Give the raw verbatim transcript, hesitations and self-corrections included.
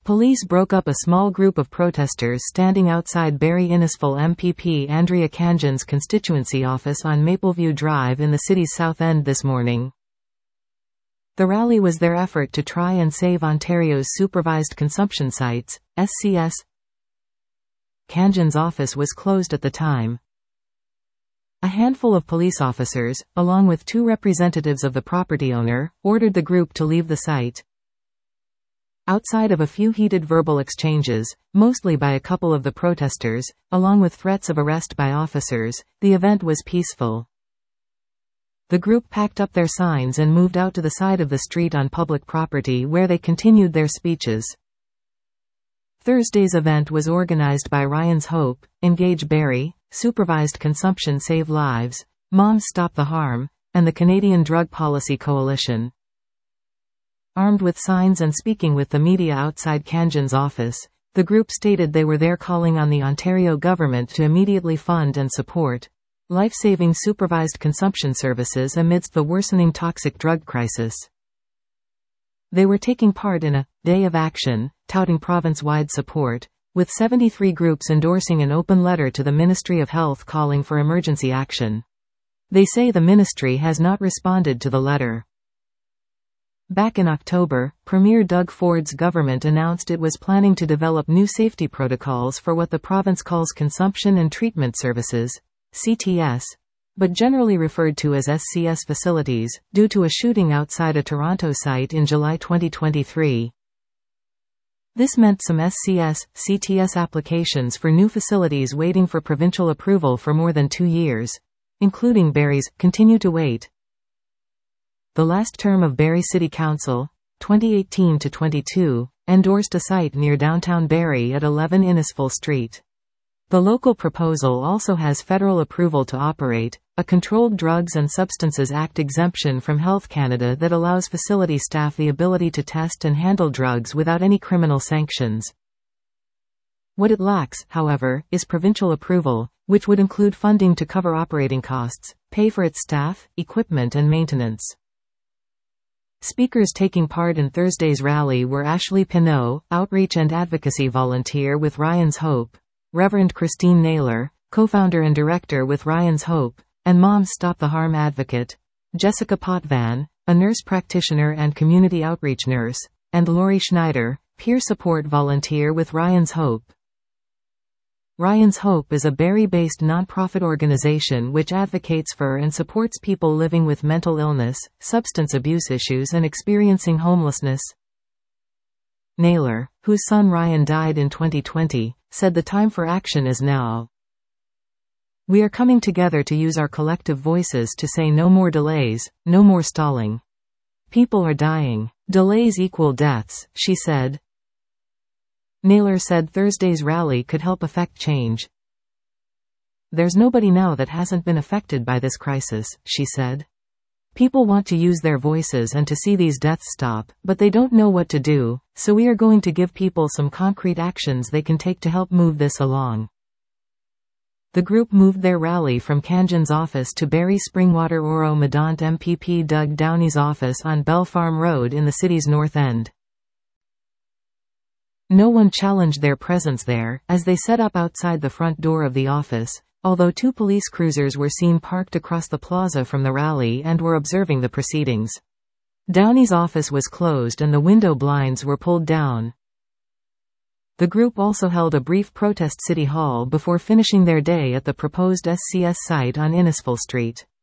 Police broke up a small group of protesters standing outside Barry Innisfil M P P Andrea Khanjan's constituency office on Mapleview Drive in the city's South End this morning. The rally was their effort to try and save Ontario's supervised consumption sites, S C S. Khanjan's office was closed at the time. A handful of police officers, along with two representatives of the property owner, ordered the group to leave the site. Outside of a few heated verbal exchanges, mostly by a couple of the protesters, along with threats of arrest by officers, the event was peaceful. The group packed up their signs and moved out to the side of the street on public property where they continued their speeches. Thursday's event was organized by Ryan's Hope, Engage Barrie, Supervised Consumption Save Lives, Moms Stop the Harm, and the Canadian Drug Policy Coalition. Armed with signs and speaking with the media outside Khanjan's office, the group stated they were there calling on the Ontario government to immediately fund and support life-saving supervised consumption services amidst the worsening toxic drug crisis. They were taking part in a day of action, touting province-wide support, with seventy-three groups endorsing an open letter to the Ministry of Health calling for emergency action. They say the ministry has not responded to the letter. Back in October, Premier Doug Ford's government announced it was planning to develop new safety protocols for what the province calls Consumption and Treatment Services, C T S, but generally referred to as S C S facilities, due to a shooting outside a Toronto site in July twenty twenty-three. This meant some S C S, C T S applications for new facilities waiting for provincial approval for more than two years, including Barrie's, continue to wait. The last term of Barrie City Council, twenty eighteen to twenty-two, endorsed a site near downtown Barrie at eleven Innisfil Street. The local proposal also has federal approval to operate a Controlled Drugs and Substances Act exemption from Health Canada that allows facility staff the ability to test and handle drugs without any criminal sanctions. What it lacks, however, is provincial approval, which would include funding to cover operating costs, pay for its staff, equipment and maintenance. Speakers taking part in Thursday's rally were Ashley Pinot, outreach and advocacy volunteer with Ryan's Hope, Reverend Christine Naylor, co-founder and director with Ryan's Hope, and Moms Stop the Harm advocate, Jessica Potvin, a nurse practitioner and community outreach nurse, and Lori Schneider, peer support volunteer with Ryan's Hope. Ryan's Hope is a Barrie-based nonprofit organization which advocates for and supports people living with mental illness, substance abuse issues and experiencing homelessness. Naylor, whose son Ryan died in twenty twenty, said the time for action is now. We are coming together to use our collective voices to say no more delays, no more stalling. People are dying. Delays equal deaths, she said. Naylor said Thursday's rally could help affect change. There's nobody now that hasn't been affected by this crisis, she said. People want to use their voices and to see these deaths stop, but they don't know what to do, so we are going to give people some concrete actions they can take to help move this along. The group moved their rally from Khanjan's office to Barrie Springwater Oro Medant M P P Doug Downey's office on Bell Farm Road in the city's north end. No one challenged their presence there, as they set up outside the front door of the office, although two police cruisers were seen parked across the plaza from the rally and were observing the proceedings. Downey's office was closed and the window blinds were pulled down. The group also held a brief protest City Hall before finishing their day at the proposed S C S site on Innisfil Street.